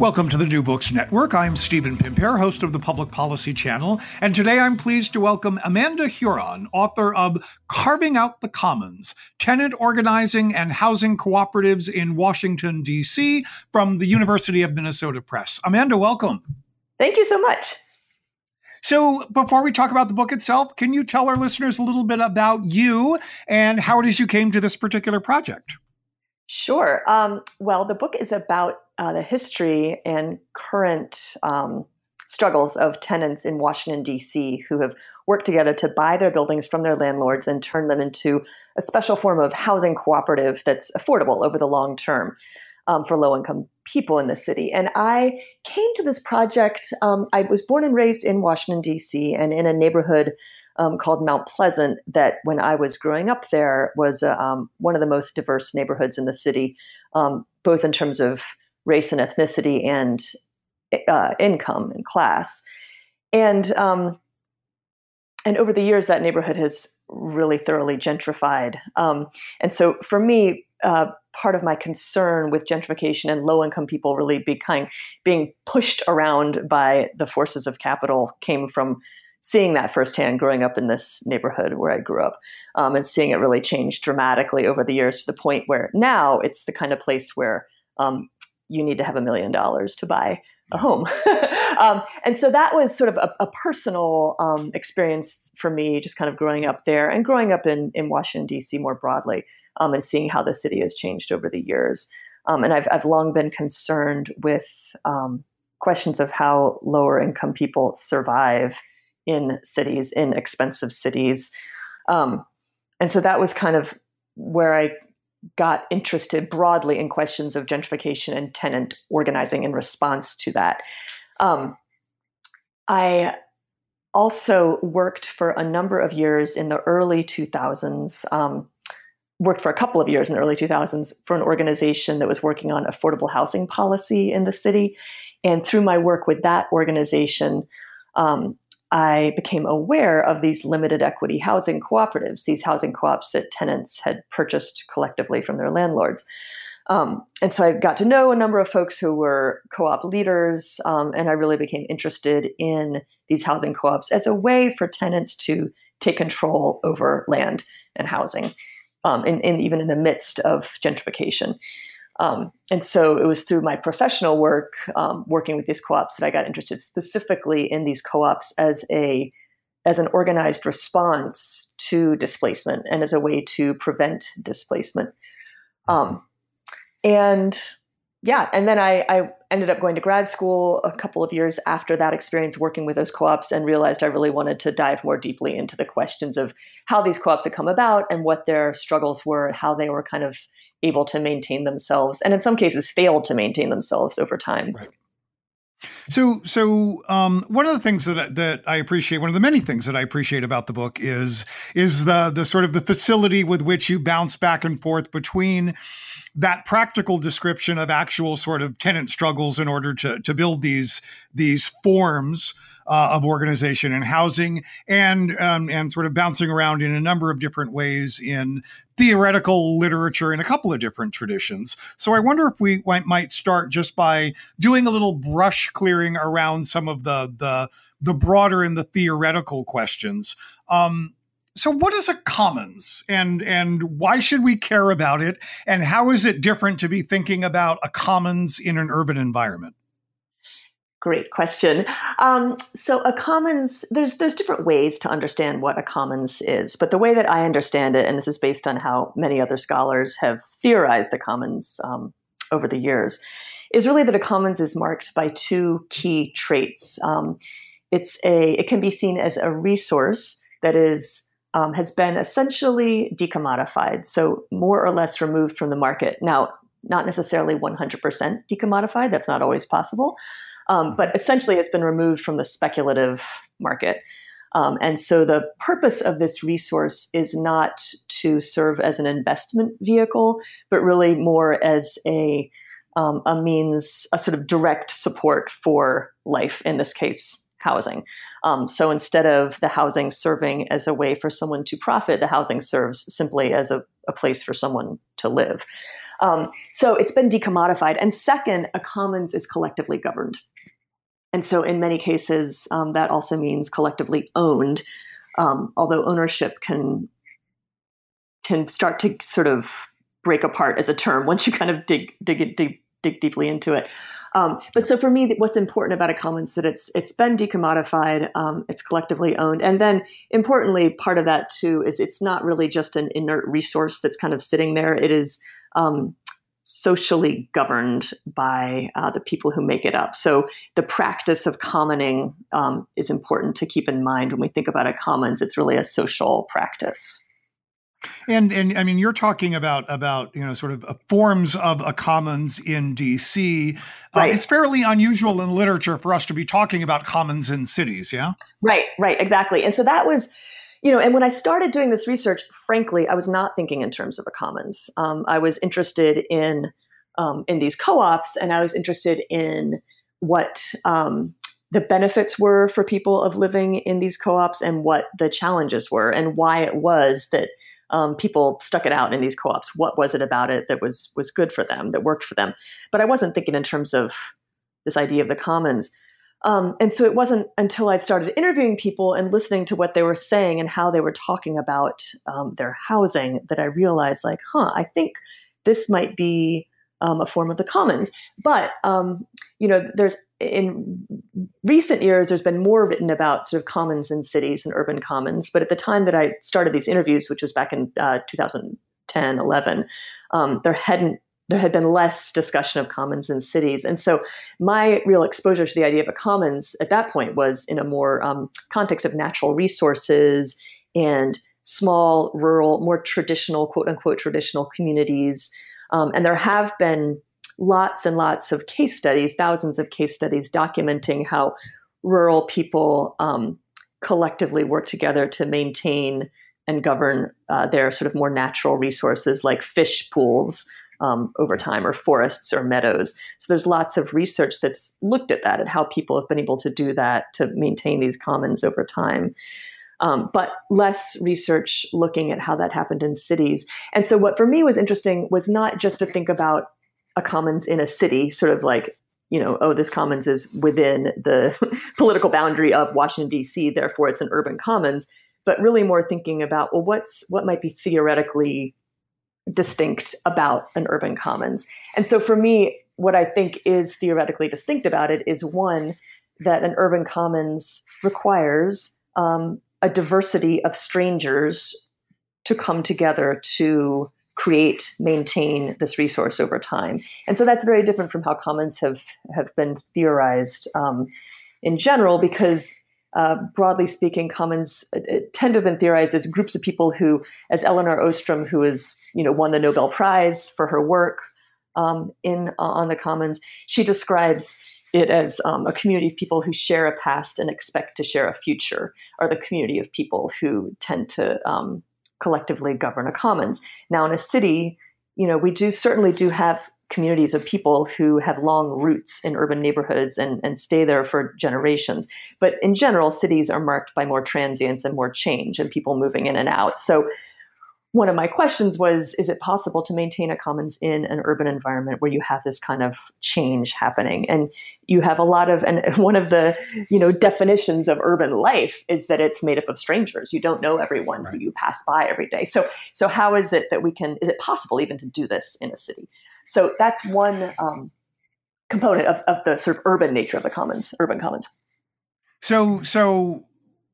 Welcome to the New Books Network. I'm Stephen Pimpare, host of the Public Policy Channel, and today I'm pleased to welcome Amanda Huron, author of Carving Out the Commons, Tenant Organizing and Housing Cooperatives in Washington, D.C., from the University of Minnesota Press. Amanda, welcome. Thank you so much. So before we talk about the book itself, can you tell our listeners a little bit about you and how it is you came to this particular project? Sure. Well, the book is about the history and current struggles of tenants in Washington, D.C., who have worked together to buy their buildings from their landlords and turn them into a special form of housing cooperative that's affordable over the long term for low-income people in the city. And I came to this project. I was born and raised in Washington, D.C., and in a neighborhood called Mount Pleasant that when I was growing up there was one of the most diverse neighborhoods in the city, both in terms of race and ethnicity and income and class. And over the years, that neighborhood has really thoroughly gentrified. And so for me, part of my concern with gentrification and low-income people really being pushed around by the forces of capital came from seeing that firsthand growing up in this neighborhood where I grew up, and seeing it really change dramatically over the years to the point where now it's the kind of place where you need to have $1 million to buy a home. And so that was sort of a personal experience for me, just kind of growing up there and growing up in Washington, D.C. more broadly, and seeing how the city has changed over the years. And I've long been concerned with questions of how lower income people survive in cities, in expensive cities. And so that was kind of where I got interested broadly in questions of gentrification and tenant organizing in response to that. I also worked for a number of years in the early 2000s, worked for a couple of years in the early 2000s for an organization that was working on affordable housing policy in the city. And through my work with that organization, I became aware of these limited equity housing cooperatives, these housing co-ops that tenants had purchased collectively from their landlords. And so I got to know a number of folks who were co-op leaders, and I really became interested in these housing co-ops as a way for tenants to take control over land and housing, even in the midst of gentrification. And so it was through my professional work, working with these co-ops, that I got interested specifically in these co-ops as an organized response to displacement and as a way to prevent displacement. And then I ended up going to grad school a couple of years after that experience working with those co-ops, and realized I really wanted to dive more deeply into the questions of how these co-ops had come about and what their struggles were and how they were kind of able to maintain themselves, and in some cases failed to maintain themselves over time. Right. So one of the things that I appreciate, one of the many things that I appreciate about the book is the sort of the facility with which you bounce back and forth between that practical description of actual sort of tenant struggles in order to build these forms of organization and housing, and sort of bouncing around in a number of different ways in theoretical literature in a couple of different traditions. So I wonder if we might start just by doing a little brush clearing around some of the broader and the theoretical questions. So what is a commons, and why should we care about it? And how is it different to be thinking about a commons in an urban environment? Great question. So a commons, there's different ways to understand what a commons is, but the way that I understand it, and this is based on how many other scholars have theorized the commons over the years, is really that a commons is marked by two key traits. It can be seen as a resource that has been essentially decommodified, so more or less removed from the market. Now, not necessarily 100% decommodified, that's not always possible, but essentially has been removed from the speculative market. And so the purpose of this resource is not to serve as an investment vehicle, but really more as a means, a sort of direct support for life, in this case, housing. So instead of the housing serving as a way for someone to profit, the housing serves simply as a place for someone to live. So it's been decommodified. And second, a commons is collectively governed. And so in many cases, that also means collectively owned, although ownership can start to sort of break apart as a term once you kind of dig deeply into it. But so for me, what's important about a commons is that it's been decommodified, it's collectively owned, and then importantly, part of that too is it's not really just an inert resource that's kind of sitting there. It is socially governed by the people who make it up. So the practice of commoning is important to keep in mind when we think about a commons. It's really a social practice. And I mean, you're talking about sort of forms of a commons in DC. Right. It's fairly unusual in literature for us to be talking about commons in cities. Yeah. Right. Exactly. And so that was, and when I started doing this research, frankly, I was not thinking in terms of a commons. I was interested in these co-ops, and I was interested in what the benefits were for people of living in these co-ops, and what the challenges were, and why it was that people stuck it out in these co-ops. What was it about it that was good for them, that worked for them? But I wasn't thinking in terms of this idea of the commons. And so it wasn't until I started interviewing people and listening to what they were saying and how they were talking about their housing that I realized, like, I think this might be a form of the commons. But, there's in recent years, there's been more written about sort of commons in cities and urban commons. But at the time that I started these interviews, which was back in 2010, 11, there had been less discussion of commons in cities. And so my real exposure to the idea of a commons at that point was in a more context of natural resources and small, rural, more traditional, quote unquote, traditional communities. And there have been lots and lots of case studies, thousands of case studies documenting how rural people collectively work together to maintain and govern their sort of more natural resources like fish pools over time, or forests or meadows. So there's lots of research that's looked at that and how people have been able to do that to maintain these commons over time. But less research looking at how that happened in cities. And so what for me was interesting was not just to think about a commons in a city, sort of like, this commons is within the political boundary of Washington, D.C., therefore it's an urban commons, but really more thinking about, well, what might be theoretically distinct about an urban commons. And so for me, what I think is theoretically distinct about it is, one, that an urban commons requires a diversity of strangers to come together to create, maintain this resource over time. And so that's very different from how commons have been theorized in general, because broadly speaking, commons tend to have been theorized as groups of people who, as Elinor Ostrom, who has won the Nobel Prize for her work on the commons, she describes it as a community of people who share a past and expect to share a future, or the community of people who tend to collectively govern a commons. Now, in a city, we certainly do have communities of people who have long roots in urban neighborhoods and stay there for generations. But in general, cities are marked by more transience and more change and people moving in and out. So one of my questions was, is it possible to maintain a commons in an urban environment where you have this kind of change happening? And you have and one of the, definitions of urban life is that it's made up of strangers. You don't know everyone Right. who you pass by every day. So how is it that is it possible even to do this in a city? So that's one component of the sort of urban nature of the commons, urban commons. So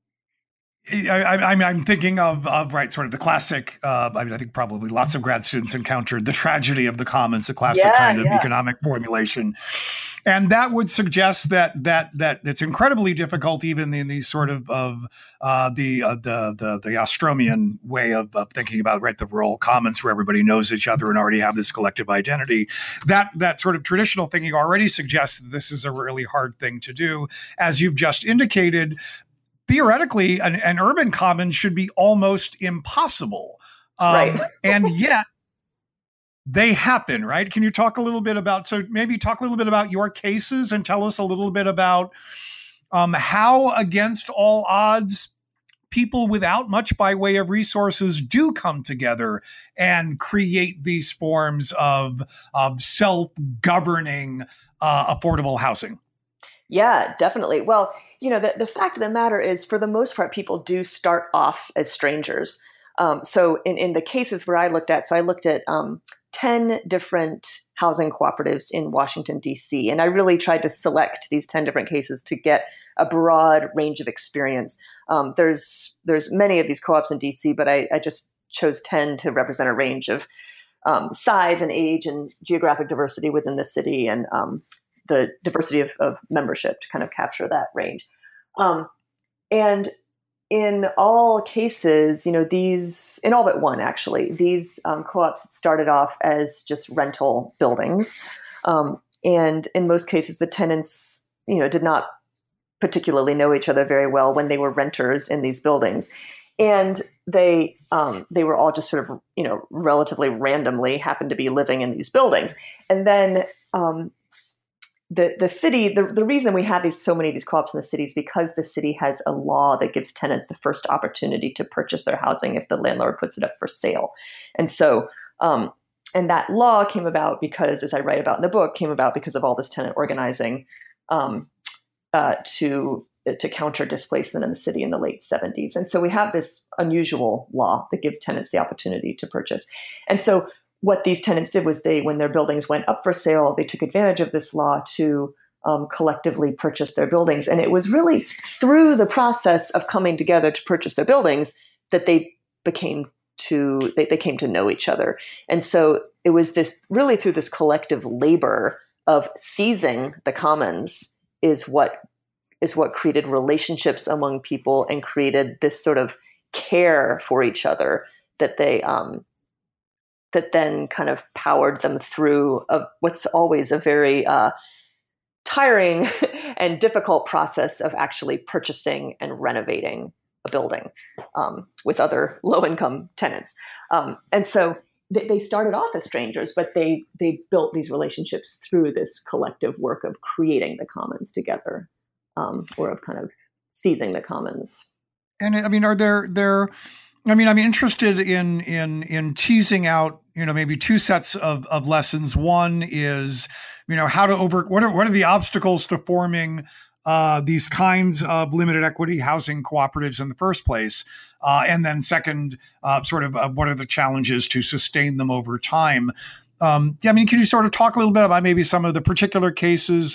I'm thinking of right, sort of the classic. I think probably lots of grad students encountered the tragedy of the commons, the classic kind of economic formulation, and that would suggest that it's incredibly difficult, even in these sort of the Ostromian way of thinking about, right, the rural commons where everybody knows each other and already have this collective identity. That sort of traditional thinking already suggests that this is a really hard thing to do, as you've just indicated. Theoretically, an urban commons should be almost impossible. Right. And yet they happen, right? Can you talk a little bit about your cases and tell us a little bit about how, against all odds, people without much by way of resources do come together and create these forms of self-governing affordable housing. Yeah, definitely. Well, the fact of the matter is, for the most part, people do start off as strangers. So in the cases where I looked at, I looked at 10 different housing cooperatives in Washington, D.C., and I really tried to select these 10 different cases to get a broad range of experience. There's many of these co-ops in D.C., but I just chose 10 to represent a range of size and age and geographic diversity within the city, and the diversity of membership to kind of capture that range. And in all cases, in all but one, actually, these co-ops started off as just rental buildings. And in most cases, the tenants, did not particularly know each other very well when they were renters in these buildings. And they were all just sort of, relatively randomly happened to be living in these buildings. And then the city, the reason we have so many of these co-ops in the city is because the city has a law that gives tenants the first opportunity to purchase their housing if the landlord puts it up for sale. And so, and that law came about because, as I write about in the book, because of all this tenant organizing to counter displacement in the city in the late 70s. And so we have this unusual law that gives tenants the opportunity to purchase. And so what these tenants did was when their buildings went up for sale, they took advantage of this law to collectively purchase their buildings. And it was really through the process of coming together to purchase their buildings that they came to know each other. And so it was really through this collective labor of seizing the commons is what created relationships among people and created this sort of care for each other that that then kind of powered them through what's always a very tiring and difficult process of actually purchasing and renovating a building with other low-income tenants. And so they started off as strangers, but they built these relationships through this collective work of creating the commons together, or of kind of seizing the commons. And I mean, I'm interested in teasing out, maybe two sets of lessons. One is, how to what are the obstacles to forming these kinds of limited equity housing cooperatives in the first place? And then second, what are the challenges to sustain them over time? Can you sort of talk a little bit about maybe some of the particular cases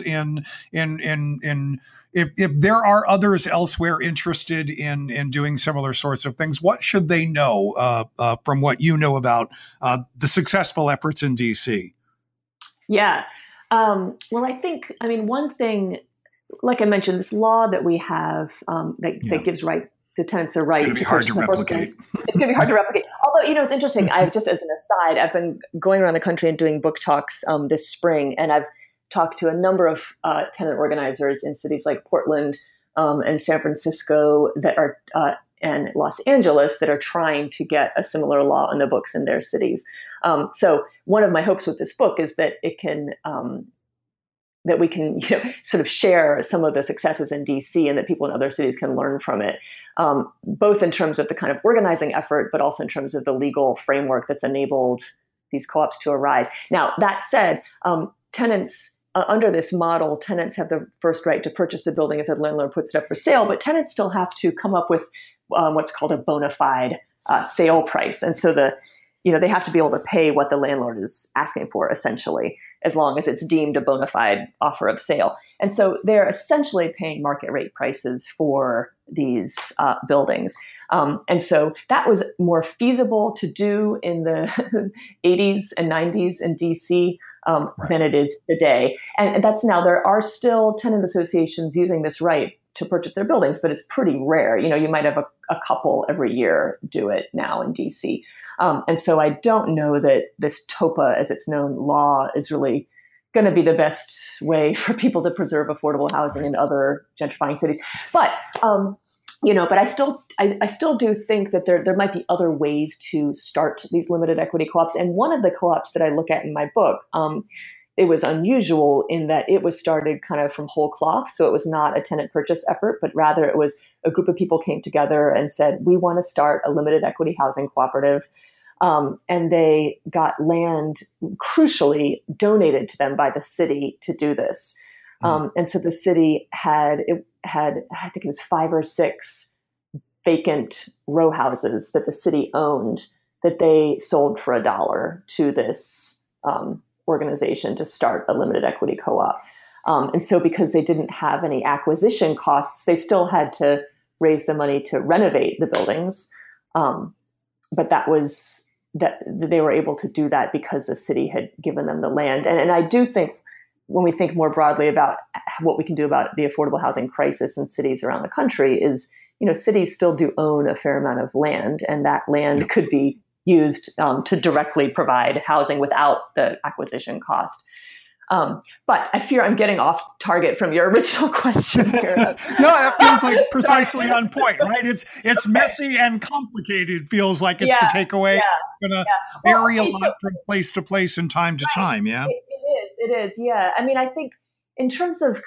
if there are others elsewhere interested in doing similar sorts of things, what should they know from what you know about the successful efforts in DC? Yeah. Well, I think, one thing, like I mentioned, this law that we have that gives the tenants the right. It's going to be hard to replicate. It's going to be hard to replicate. Although, it's interesting. Just as an aside, I've been going around the country and doing book talks this spring, and I've talked to a number of tenant organizers in cities like Portland and San Francisco and Los Angeles that are trying to get a similar law in the books in their cities. So one of my hopes with this book is that that we can sort of share some of the successes in DC and that people in other cities can learn from it, both in terms of the kind of organizing effort, but also in terms of the legal framework that's enabled these co-ops to arise. Now, that said, tenants under this model, tenants have the first right to purchase the building if the landlord puts it up for sale, but tenants still have to come up with what's called a bona fide sale price. And so they have to be able to pay what the landlord is asking for, essentially, as long as it's deemed a bona fide offer of sale. And so they're essentially paying market rate prices for these buildings. And so that was more feasible to do in the 80s and 90s in DC than it is today. And that's now, there are still tenant associations using this right to purchase their buildings, but it's pretty rare. You might have a couple every year do it now in DC. And so I don't know that this TOPA, as it's known, law is really going to be the best way for people to preserve affordable housing in other gentrifying cities. But but I still do think that there might be other ways to start these limited equity co-ops. And one of the co-ops that I look at in my book it was unusual in that it was started kind of from whole cloth. So it was not a tenant purchase effort, but rather it was a group of people came together and said, we want to start a limited equity housing cooperative. And they got land crucially donated to them by the city to do this. And so the city had, I think it was 5 or 6 vacant row houses that the city owned that they sold for $1 to this organization to start a limited equity co-op. And so because they didn't have any acquisition costs, they still had to raise the money to renovate the buildings. But that they were able to do that because the city had given them the land. And I do think when we think more broadly about what we can do about the affordable housing crisis in cities around the country is, cities still do own a fair amount of land, and that land could be used to directly provide housing without the acquisition cost. But I fear I'm getting off target from your original question here. No, that feels like precisely on point, right? It's messy and complicated. Feels like it's the takeaway. Going to vary a lot from place to place and time to time. Yeah, it is. Yeah. I mean, I think in terms of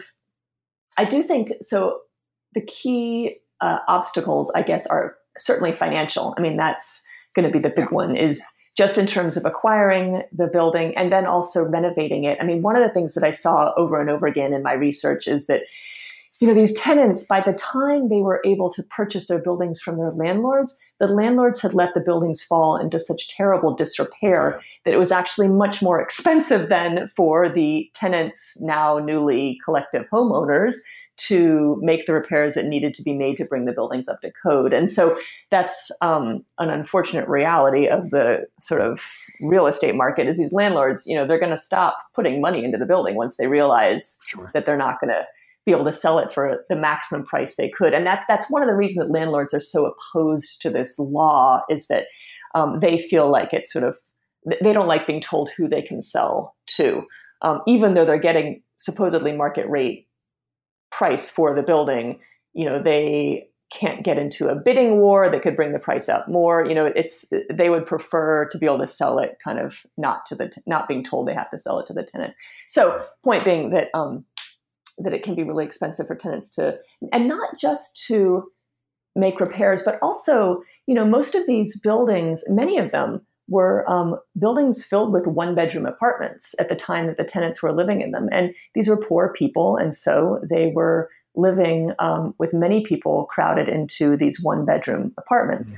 I do think so. The key obstacles, I guess, are certainly financial. I mean, that's going to be the big one, is just in terms of acquiring the building and then also renovating it. I mean, one of the things that I saw over and over again in my research is that, these tenants, by the time they were able to purchase their buildings from their landlords, the landlords had let the buildings fall into such terrible disrepair that it was actually much more expensive than for the tenants, now newly collective homeowners, to make the repairs that needed to be made to bring the buildings up to code. And so that's an unfortunate reality of the sort of real estate market, is these landlords, they're going to stop putting money into the building once they realize that they're not going to be able to sell it for the maximum price they could. And that's one of the reasons that landlords are so opposed to this law, is that they feel like it's sort of, they don't like being told who they can sell to, even though they're getting supposedly market rate price for the building. They can't get into a bidding war that could bring the price up more. They would prefer to be able to sell it kind of not being told they have to sell it to the tenants. So point being that it can be really expensive for tenants and not just to make repairs, but also, most of these buildings, many of them were buildings filled with 1-bedroom apartments at the time that the tenants were living in them. And these were poor people. And so they were living with many people crowded into these 1-bedroom apartments.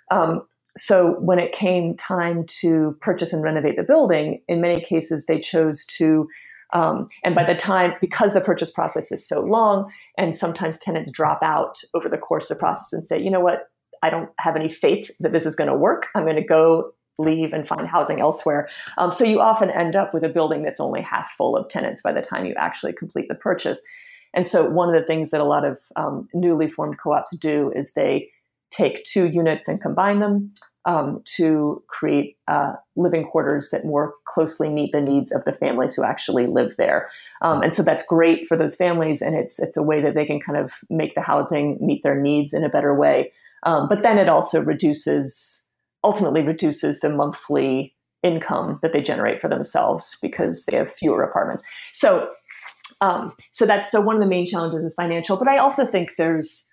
So when it came time to purchase and renovate the building, in many cases, they chose to and by the time, because the purchase process is so long, and sometimes tenants drop out over the course of the process and say, you know what, I don't have any faith that this is going to work. I'm going to go leave and find housing elsewhere. So you often end up with a building that's only half full of tenants by the time you actually complete the purchase. And so one of the things that a lot of newly formed co-ops do is they take 2 units and combine them to create living quarters that more closely meet the needs of the families who actually live there. And so that's great for those families, and it's a way that they can kind of make the housing meet their needs in a better way. But then it also ultimately reduces the monthly income that they generate for themselves because they have fewer apartments. So one of the main challenges is financial, but I also think there's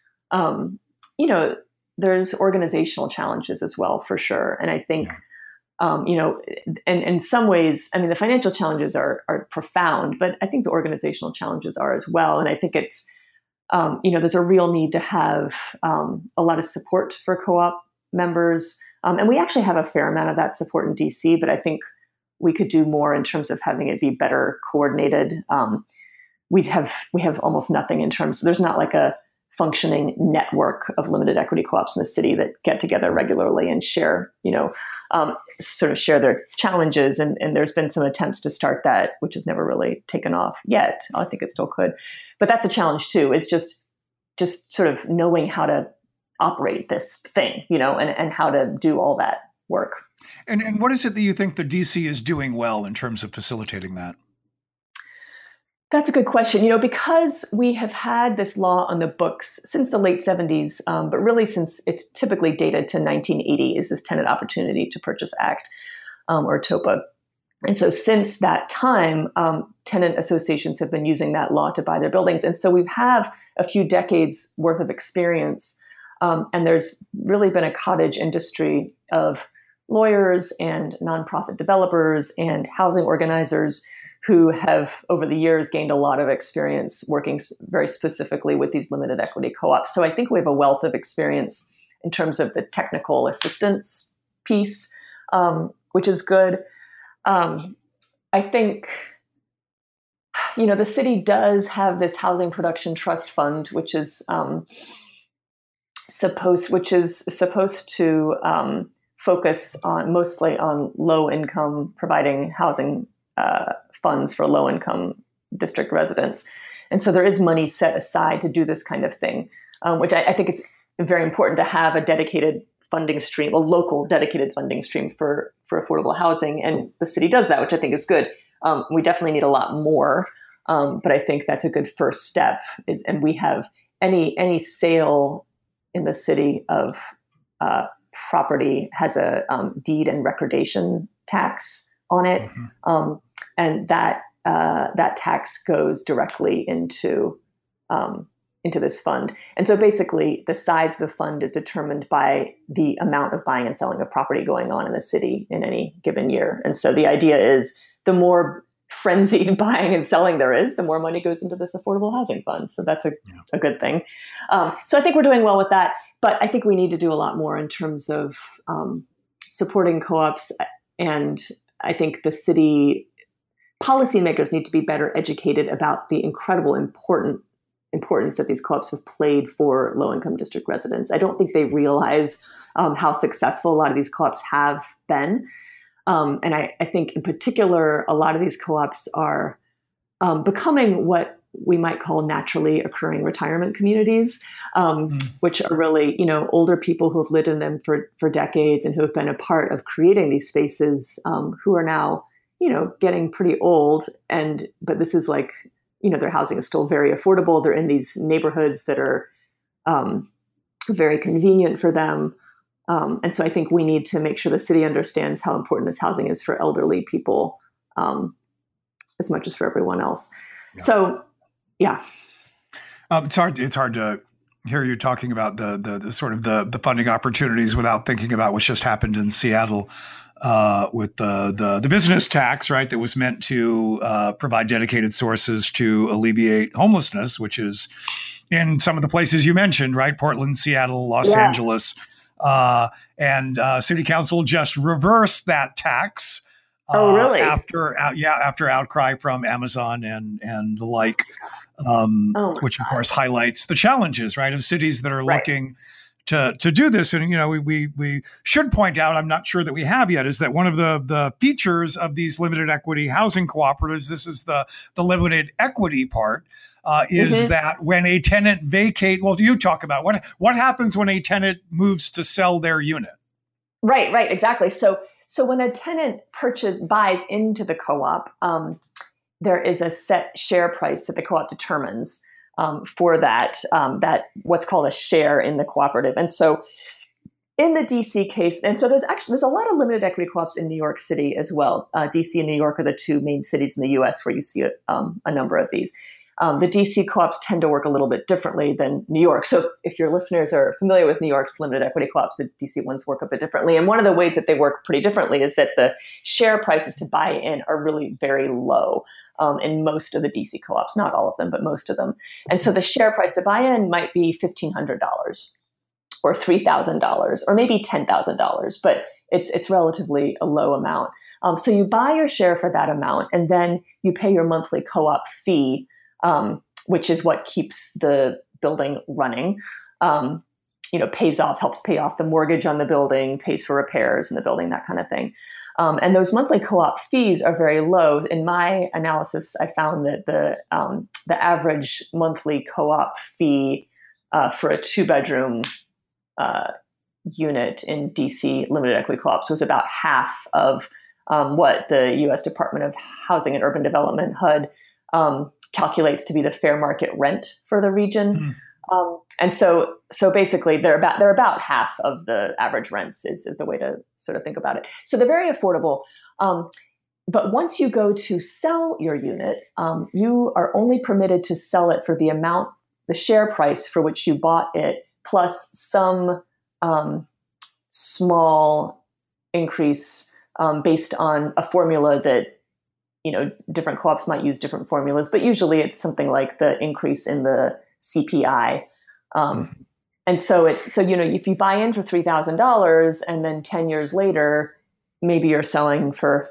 organizational challenges as well, for sure. And I think, and in some ways, I mean, the financial challenges are profound, but I think the organizational challenges are as well. And I think it's, there's a real need to have a lot of support for co-op members. And we actually have a fair amount of that support in DC, but I think we could do more in terms of having it be better coordinated. We have almost nothing in terms, there's not like a functioning network of limited equity co-ops in the city that get together regularly and share, sort of share their challenges. And there's been some attempts to start that, which has never really taken off yet. I think it still could, but that's a challenge too. It's just sort of knowing how to operate this thing, and how to do all that work. And what is it that you think the DC is doing well in terms of facilitating that? That's a good question. Because we have had this law on the books since the late 70s, but really since it's typically dated to 1980 is this Tenant Opportunity to Purchase Act, or TOPA. And so since that time, tenant associations have been using that law to buy their buildings. And so we have a few decades worth of experience. And there's really been a cottage industry of lawyers and nonprofit developers and housing organizers who have, over the years, gained a lot of experience working very specifically with these limited equity co-ops. So I think we have a wealth of experience in terms of the technical assistance piece, which is good. I think, the city does have this housing production trust fund, which is supposed to focus on mostly on low income, providing housing funds for low income district residents. And so there is money set aside to do this kind of thing, which I think it's very important to have a dedicated funding stream, a local dedicated funding stream for affordable housing. And the city does that, which I think is good. We definitely need a lot more, but I think that's a good first step. And we have any sale in the city of property has a deed and recordation tax on it, and that tax goes directly into this fund. And so basically the size of the fund is determined by the amount of buying and selling of property going on in the city in any given year. And so the idea is the more frenzied buying and selling there is, the more money goes into this affordable housing fund. So that's a good thing. So I think we're doing well with that, but I think we need to do a lot more in terms of supporting co-ops. And I think the city policymakers need to be better educated about the incredible importance that these co-ops have played for low-income district residents. I don't think they realize how successful a lot of these co-ops have been. And I think in particular, a lot of these co-ops are becoming what we might call naturally occurring retirement communities, which are really, older people who have lived in them for decades and who have been a part of creating these spaces, who are now, getting pretty old. But this is like, their housing is still very affordable. They're in these neighborhoods that are very convenient for them. And so I think we need to make sure the city understands how important this housing is for elderly people as much as for everyone else. Yeah. So, yeah. It's hard to hear you talking about the sort of the funding opportunities without thinking about what's just happened in Seattle with the business tax, right? That was meant to provide dedicated sources to alleviate homelessness, which is in some of the places you mentioned, right? Portland, Seattle, Los Angeles. And city council just reversed that tax. Oh, really? After outcry from Amazon and the like, which of course highlights the challenges, right, of cities that are looking to do this. And we should point out, I'm not sure that we have yet, is that one of the features of these limited equity housing cooperatives, this is the limited equity part. Is that when a tenant you talk about what happens when a tenant moves to sell their unit? Right, exactly. So when a tenant buys into the co-op, there is a set share price that the co-op determines for that what's called a share in the cooperative. And so in the DC case, and so there's a lot of limited equity co-ops in New York City as well. DC and New York are the two main cities in the U.S. where you see a number of these. The DC co-ops tend to work a little bit differently than New York. So if your listeners are familiar with New York's limited equity co-ops, the DC ones work a bit differently. And one of the ways that they work pretty differently is that the share prices to buy in are really very low in most of the DC co-ops, not all of them, but most of them. And so the share price to buy in might be $1,500 or $3,000 or maybe $10,000, but it's relatively a low amount. So you buy your share for that amount, and then you pay your monthly co-op fee, which is what keeps the building running, helps pay off the mortgage on the building, pays for repairs in the building, that kind of thing. And those monthly co-op fees are very low. In my analysis, I found that the average monthly co-op fee for a 2-bedroom unit in DC limited equity co-ops was about half of what the U.S. Department of Housing and Urban Development, HUD, calculates to be the fair market rent for the region. And so basically they're about half of the average rents is the way to sort of think about it. So they're very affordable. but once you go to sell your unit, you are only permitted to sell it for the share price for which you bought it, plus some small increase based on a formula that, different co-ops might use different formulas, but usually it's something like the increase in the CPI. And so if you buy in for $3,000 and then 10 years later, maybe you're selling for,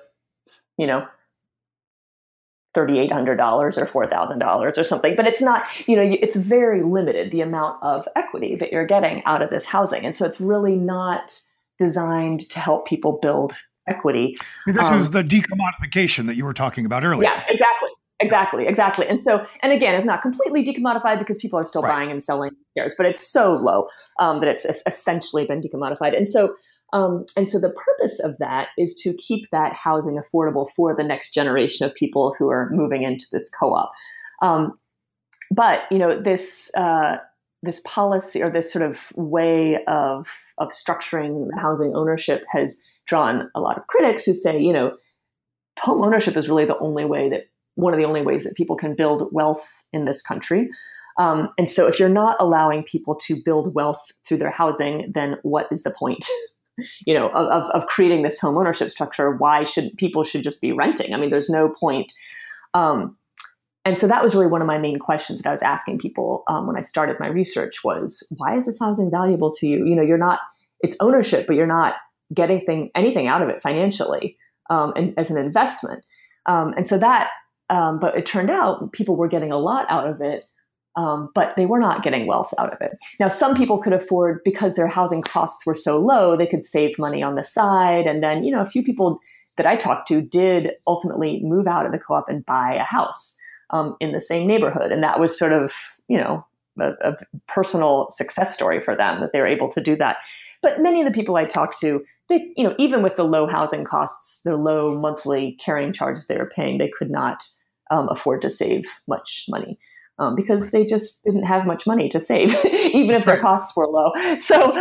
$3,800 or $4,000 or something, but it's not, it's very limited, the amount of equity that you're getting out of this housing. And so it's really not designed to help people build equity. This is the decommodification that you were talking about earlier. Yeah, exactly. And again, it's not completely decommodified because people are still buying and selling shares, but it's so low that it's essentially been decommodified. And so the purpose of that is to keep that housing affordable for the next generation of people who are moving into this co-op. But this policy, or this sort of way of structuring housing ownership has drawn a lot of critics who say, home ownership is really one of the only ways that people can build wealth in this country. And so if you're not allowing people to build wealth through their housing, then what is the point? Of creating this home ownership structure? Why should people just be renting? I mean, there's no point. And so that was really one of my main questions that I was asking people when I started my research was, why is this housing valuable to you? It's ownership, but you're not getting anything out of it financially and as an investment. And so but it turned out people were getting a lot out of it. But they were not getting wealth out of it. Now, some people could afford, because their housing costs were so low, they could save money on the side. And then, a few people that I talked to did ultimately move out of the co-op and buy a house in the same neighborhood. And that was sort of, a personal success story for them that they were able to do that. But many of the people I talked to, they, even with the low housing costs, the low monthly carrying charges they were paying, they could not afford to save much money. Because they just didn't have much money to save, even if their costs were low. So,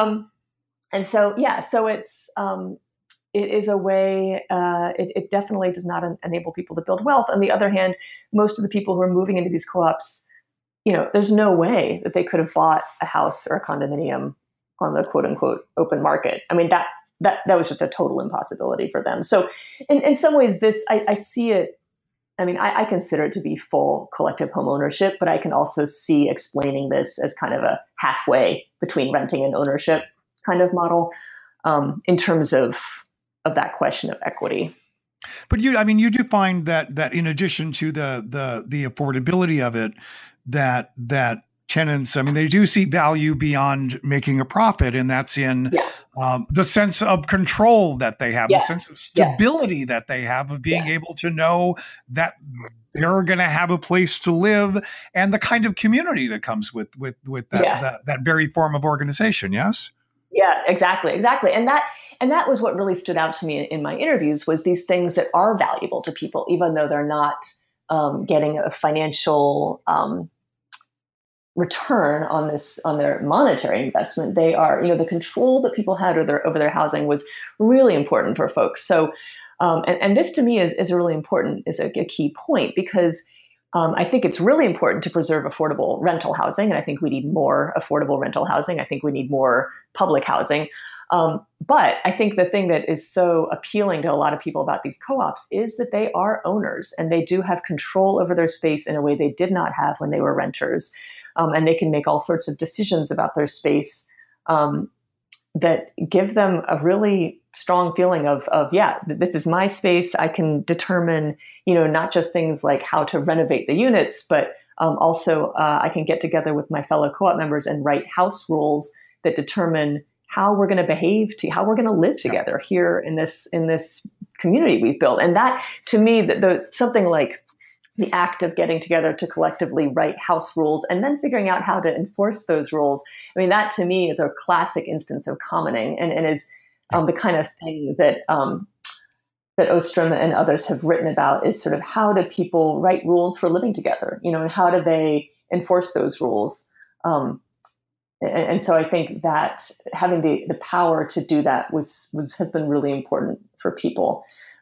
so it is a way, it definitely does not enable people to build wealth. On the other hand, most of the people who are moving into these co-ops, there's no way that they could have bought a house or a condominium on the quote unquote open market. I mean, that was just a total impossibility for them. So in some ways, I see it. I mean, I consider it to be full collective home ownership, but I can also see explaining this as kind of a halfway between renting and ownership kind of model in terms of that question of equity. But you do find that in addition to the affordability of it, that tenants, they do see value beyond making a profit, and that's in the sense of control that they have, the sense of stability that they have of being able to know that they're going to have a place to live, and the kind of community that comes with that very form of organization. Yes. Yeah, exactly. And that was what really stood out to me in my interviews, was these things that are valuable to people, even though they're not getting a financial return on their monetary investment. They are, the control that people had over their housing was really important for folks. So, and this to me is really important, is a key point, because I think it's really important to preserve affordable rental housing. And I think we need more affordable rental housing. I think we need more public housing. But I think the thing that is so appealing to a lot of people about these co-ops is that they are owners, and they do have control over their space in a way they did not have when they were renters. And they can make all sorts of decisions about their space that give them a really strong feeling of this is my space. I can determine, not just things like how to renovate the units, but also I can get together with my fellow co-op members and write house rules that determine how we're going to behave, how we're going to live together here in this community we've built. And that, to me, something like the act of getting together to collectively write house rules and then figuring out how to enforce those rules. I mean, that to me is a classic instance of commoning, and is the kind of thing that that Ostrom and others have written about, is sort of how do people write rules for living together, and how do they enforce those rules? And so I think that having the power to do that has been really important for people.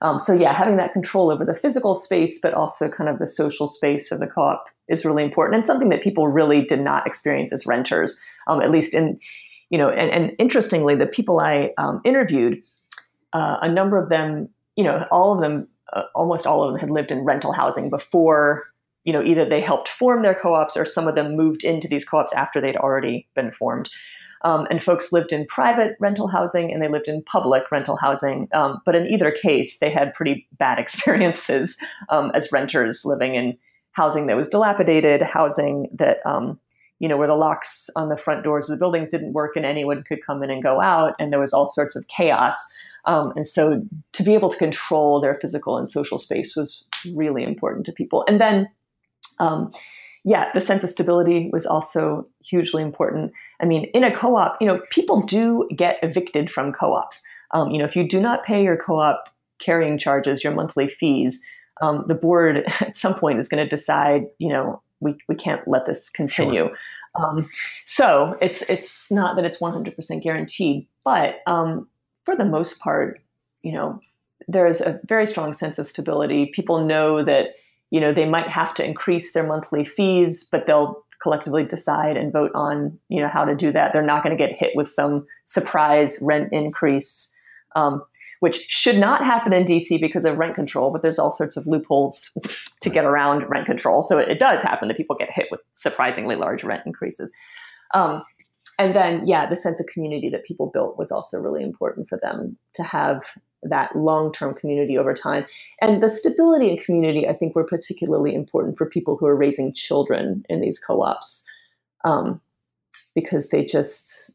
So yeah, having that control over the physical space, but also kind of the social space of the co-op is really important, and something that people really did not experience as renters, at least in, and interestingly, the people I interviewed, a number of them, all of them, almost all of them had lived in rental housing before, either they helped form their co-ops or some of them moved into these co-ops after they'd already been formed. And folks lived in private rental housing and they lived in public rental housing. But in either case, they had pretty bad experiences as renters living in housing that was dilapidated, housing that, where the locks on the front doors of the buildings didn't work and anyone could come in and go out. And there was all sorts of chaos. And so to be able to control their physical and social space was really important to people. And then, the sense of stability was also hugely important. I mean, in a co-op, people do get evicted from co-ops. If you do not pay your co-op carrying charges, your monthly fees, the board at some point is going to decide, we can't let this continue. Sure. So it's not that it's 100% guaranteed, but for the most part, there is a very strong sense of stability. People know that, they might have to increase their monthly fees, but they'll collectively decide and vote on, how to do that. They're not going to get hit with some surprise rent increase, which should not happen in DC because of rent control, but there's all sorts of loopholes to get around rent control. So it does happen that people get hit with surprisingly large rent increases. And then, the sense of community that people built was also really important for them to have that long-term community over time. And the stability and community, I think, were particularly important for people who are raising children in these co-ops, because they just,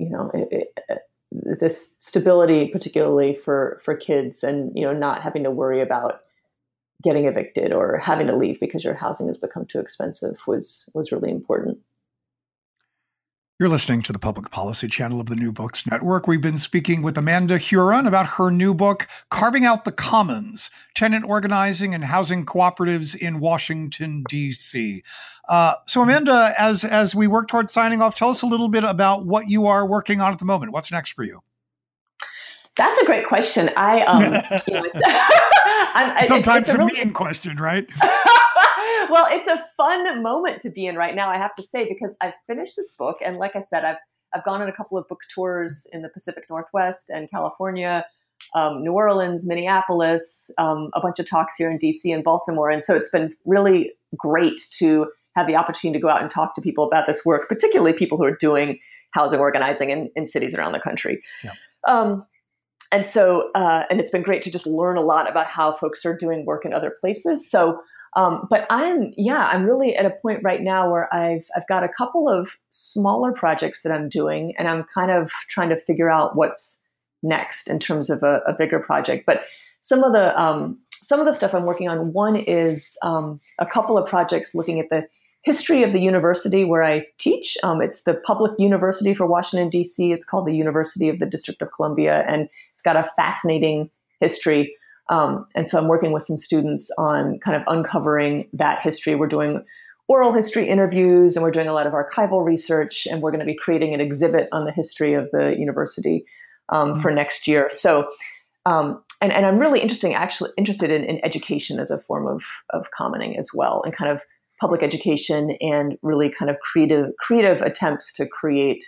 this stability, particularly for kids and, not having to worry about getting evicted or having to leave because your housing has become too expensive was really important. You're listening to the Public Policy Channel of the New Books Network. We've been speaking with Amanda Huron about her new book, Carving Out the Commons, Tenant Organizing and Housing Cooperatives in Washington, D.C. So Amanda, as we work towards signing off, tell us a little bit about what you are working on at the moment. What's next for you? That's a great question. Sometimes it's a mean question, right? Well, it's a fun moment to be in right now, I have to say, because I've finished this book. And like I said, I've gone on a couple of book tours in the Pacific Northwest and California, New Orleans, Minneapolis, a bunch of talks here in DC and Baltimore. And so it's been really great to have the opportunity to go out and talk to people about this work, particularly people who are doing housing organizing in cities around the country. Yeah. And so, and it's been great to just learn a lot about how folks are doing work in other places. So, but I'm really at a point right now where I've got a couple of smaller projects that I'm doing, and I'm kind of trying to figure out what's next in terms of a bigger project. But some of the stuff I'm working on, one is a couple of projects looking at the history of the university where I teach. It's the Public University for Washington, D.C. It's called the University of the District of Columbia, and it's got a fascinating history. And so I'm working with some students on kind of uncovering that history. We're doing oral history interviews, and we're doing a lot of archival research, and we're going to be creating an exhibit on the history of the university for next year. So, and I'm really interested in education as a form of commenting as well, and kind of public education and really kind of creative attempts to create,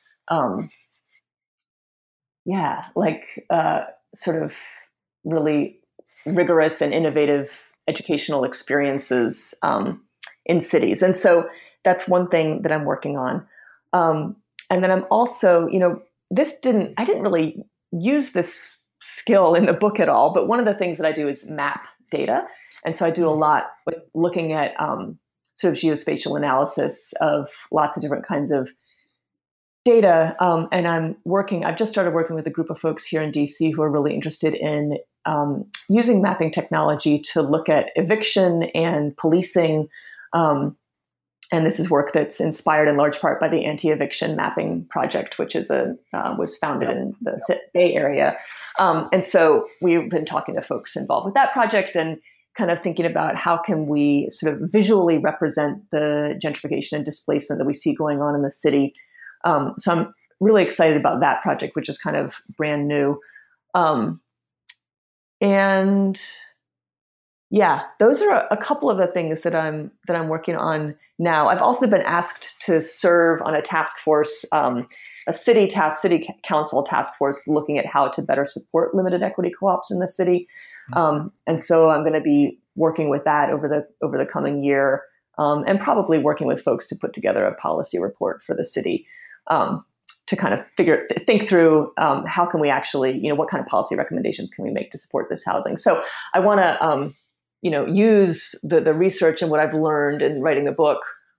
sort of really rigorous and innovative educational experiences in cities. And so that's one thing that I'm working on. And then I'm also, I didn't really use this skill in the book at all, but one of the things that I do is map data. And so I do a lot with looking at sort of geospatial analysis of lots of different kinds of data. And I've just started working with a group of folks here in DC who are really interested in using mapping technology to look at eviction and policing. And this is work that's inspired in large part by the Anti-Eviction Mapping Project, which is was founded in the Bay Area. And so we've been talking to folks involved with that project and kind of thinking about how can we sort of visually represent the gentrification and displacement that we see going on in the city. So I'm really excited about that project, which is kind of brand new. And yeah, those are a couple of the things that I'm working on now. I've also been asked to serve on a task force, a city council task force, looking at how to better support limited equity co-ops in the city. And so I'm going to be working with that over the coming year, and probably working with folks to put together a policy report for the city, to kind of think through how can we actually, what kind of policy recommendations can we make to support this housing. So I want to use the research and what I've learned in writing the book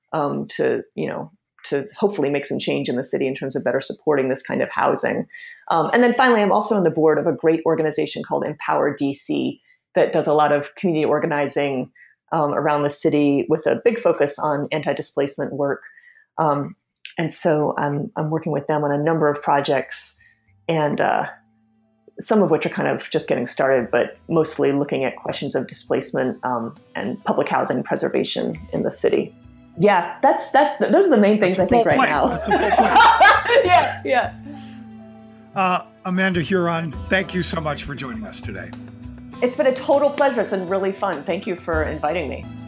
to hopefully make some change in the city in terms of better supporting this kind of housing. And then finally, I'm also on the board of a great organization called Empower DC that does a lot of community organizing around the city with a big focus on anti-displacement work. And so I'm working with them on a number of projects, and some of which are kind of just getting started, but mostly looking at questions of displacement and public housing preservation in the city. Yeah, those are the main things I think right now. That's a full point. Yeah. Amanda Huron, thank you so much for joining us today. It's been a total pleasure. It's been really fun. Thank you for inviting me.